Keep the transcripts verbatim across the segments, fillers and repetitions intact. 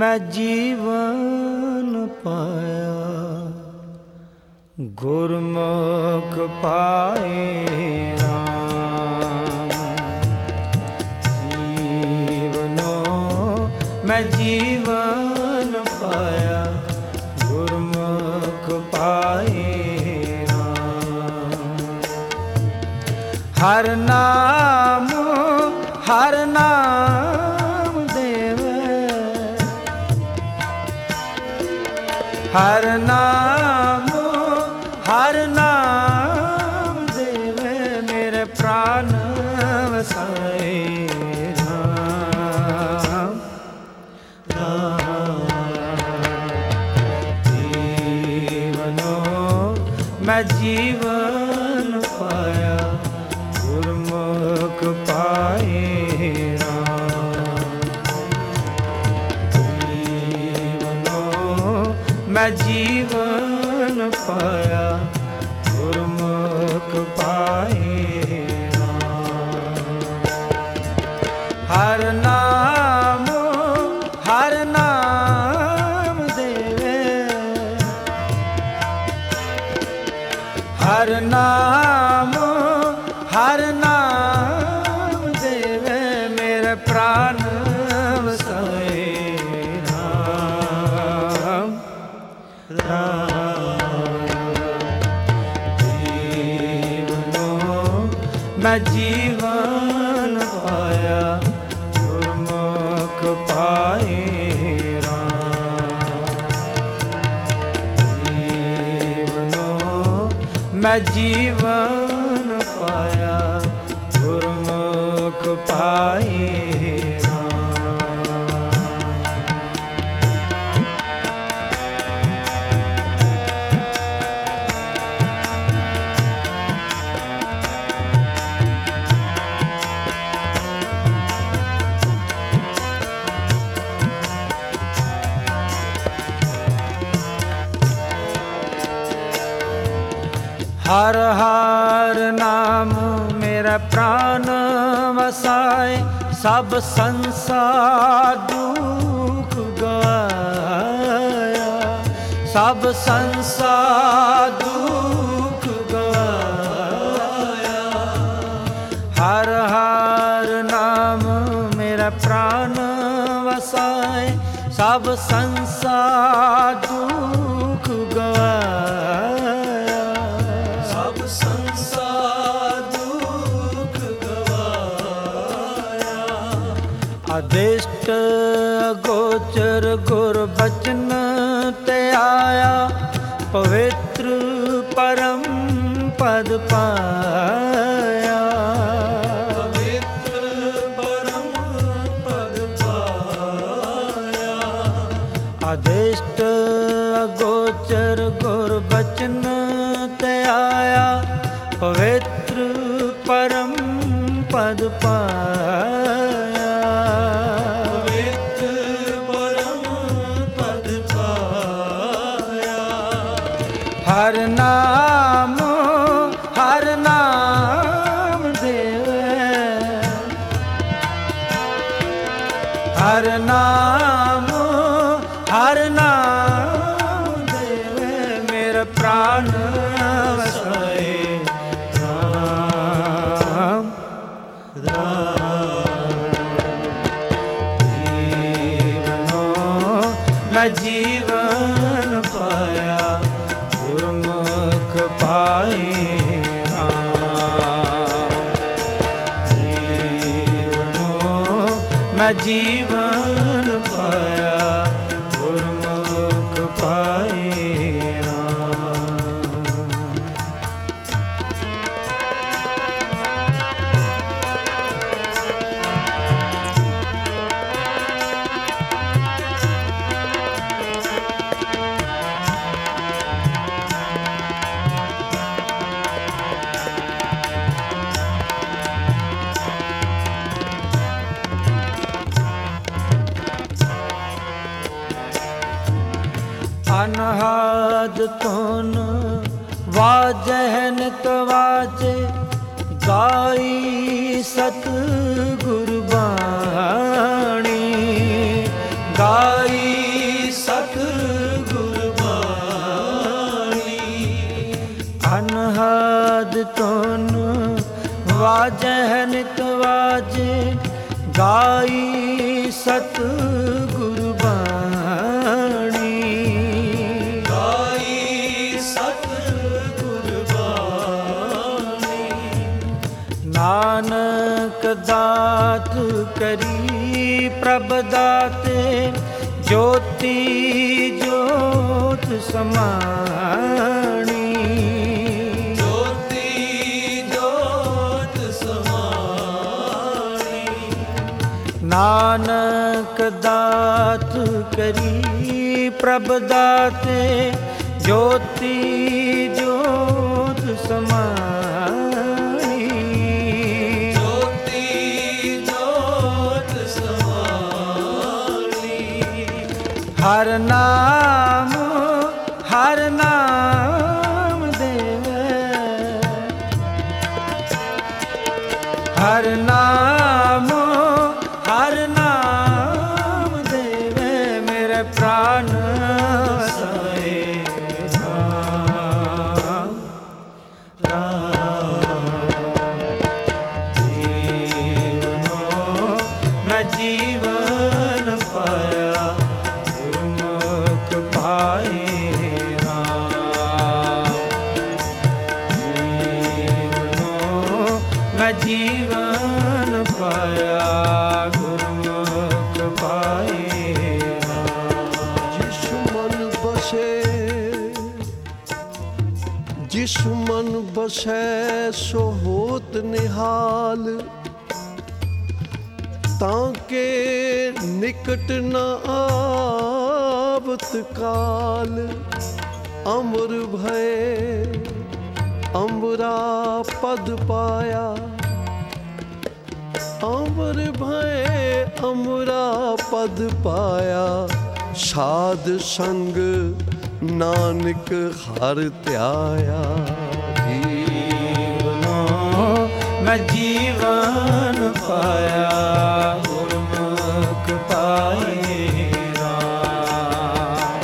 मैं जीवन पाया, गुरमुख पाए राम। जीवनो मैं जीवन पाया, गुरमुख पाए राम। हर नाम हर नाम देवे, हर नाम हर नाम देवे, मेरे प्राण वसाए राम राम। जीवनो मैं जीवन पाया, गुरमुख पाए राम। जीवनो मैं जीवन पाया, गुरमुख पाए राम। हर नाम हर नाम देवे, हर नाम हर नाम देवे, मेरे प्राण वसाए राम राम। जीवनो मैं जीवन पाया, गुरमुख पाए राम। जीवनो मैं जीवन पाया, गुरमुख पाए हर हर नाम मेरा प्राण वसाए, सब संसार दुख गया, सब संसार दुख गया। हर हर नाम मेरा प्राण वसाए, सब संसार दुख गया, अदिष्ट गोचर गुर बचन ते आया, पवित्र परम पद पाया। पवित्र परम पद पाया, अदिष्ट गोचर गुर बचन ते आया, पवित्र परम पद पाया। हर नाम हर नाम देवे, हर नाम हर नाम देवे, मेरे प्राण वसाए राम राम। जीवनो मैं जीवन पाया, गुरमुख पाए राम। जीवनो मैं जीवन पाया, गुरमुख पाए अनहद तुन वाजह नित वाजे, गाई सतगुरु बाणी गाई ਧੁਨ ਵਾਜੈ ਨਿਤ ਵਾਜੇ, ਗਾਈ ਸਤ ਗੁਰੂ ਬਾਣੀ। ਗਾਈ ਸਤ ਗੁਰੂ ਬਾਣੀ। ਨਾਨਕ ਦਾਤ ਕਰੀ ਪ੍ਰਭ ਦਾਤੇ, ਜੋਤੀ ਜੋਤ ਸਮਾਣੀ। ਜੋਤੀ ਜੋਤ ਸਮਾਣੀ। ਨਾਨਕ ਦਾਤ ਕਰੀ ਪ੍ਰਭ ਦਾਤੇ, ਜੋਤੀ ਜੋਤ ਸਮਾਣੀ। ਜੋਤੀ ਜੋਤ ਸਮਾਣੀ। ਹਰ ਨਾਮ ਹਰ ਨਾਮ ਦੇਵੈ, ਹਰ ਨਾਮ ਹਰ ਨਾਮ ਦੇਵੈ, ਮੇਰੇ ਪ੍ਰਾਨ ਵਸਾਏ ਰਾਮ ਰਾਮ। ਜੀਵਨੋ ਮੈਂ ਜੀਵਨ ਪਾਇਆ, ਗੁਰਮੁਖ ਪਾਏ ਰਾਮ। ਜੀਵਨੋ ਮੈਂ ਜੀਵਨ ਪਾਇਆ, ਗੁਰਮੁਖ ਪਾਏ ਰਾਮ। ਜਿਸ ਮਨ ਬਸੈ ਜਿਸ ਮਨ ਬਸੈ ਸੋ ਹੋਤ ਨਿਹਾਲ, ਤਾਂ ਕੇ ਨਿਕਟ ਨ ਆਵਤ ਕਾਲ। ਅਮਰ ਭਏ ਅੰਬਰਾ ਪਦ ਪਾਇਆ, ਅੰਬਰ ਭਏ ਅੰਬਰਾ ਪਦ ਪਾਇਆ। ਸਾਧ ਸੰਗ ਨਾਨਕ ਹਰ ਧਿਆਇਆ। ਜੀਵਨੋ ਮੈਂ ਜੀਵਨ ਪਾਇਆ, ਗੁਰਮੁਖ ਪਾਏ ਰਾਮ।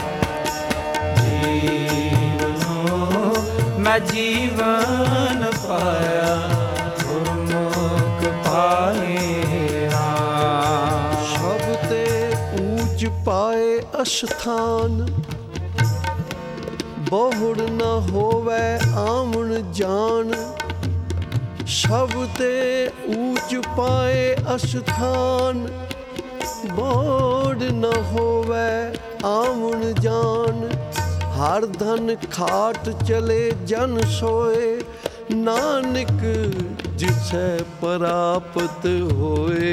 ਜੀਵਨੋ ਮੈਂ ਜੀਵਨ ਪਾਇਆ, ਗੁਰਮੁਖ ਪਾਏ ਰਾਮ। ਸਭ ਤੇ ਊਚ ਪਾਏ ਅਸਥਾਨ, ਬਹੁੜ ਨ ਹੋਵੈ ਆਵਣ ਜਾਣ। ਸਭ ਤੇ ਊਚ ਪਾਏ ਅਸਥਾਨ, ਬਹੁੜ ਨ ਹੋਵੈ ਆਵਣ ਜਾਣ। ਹਰ ਧਨ ਖਾਟ ਚਲੇ ਜਨ ਸੋਏ, ਨਾਨਕ ਜਿਸੈ ਪ੍ਰਾਪਤ ਹੋਏ।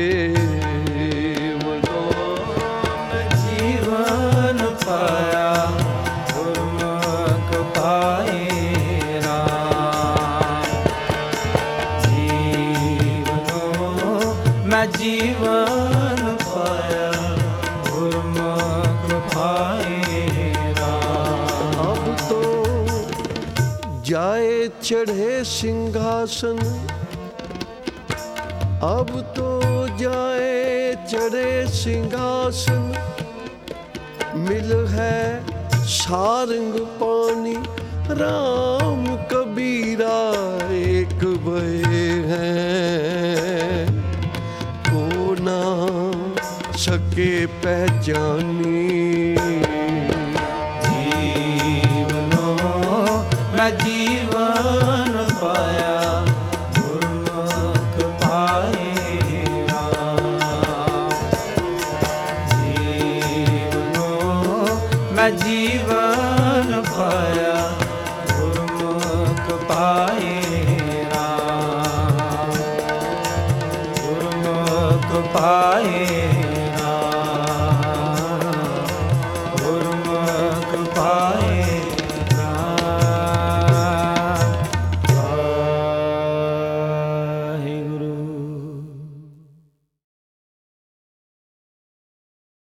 ਜੀਵਨ ਪਾਇਆ, ਗੁਰਮੁਖ ਪਾਏ ਰਾਮ। ਜੀਵਨੋ ਮੈਂ ਜੀਵਨ ਪਾਇਆ, ਗੁਰਮੁਖ ਪਾਏ ਰਾਮ। ਅਬ ਤੋ ਜਾਏ ਚढ़े सिंहासन, अब तो जाए चढ़े सिंहासन। मिल है सारंग पानी, राम कबीरा एक भय हैं। को ना सके पहचानी,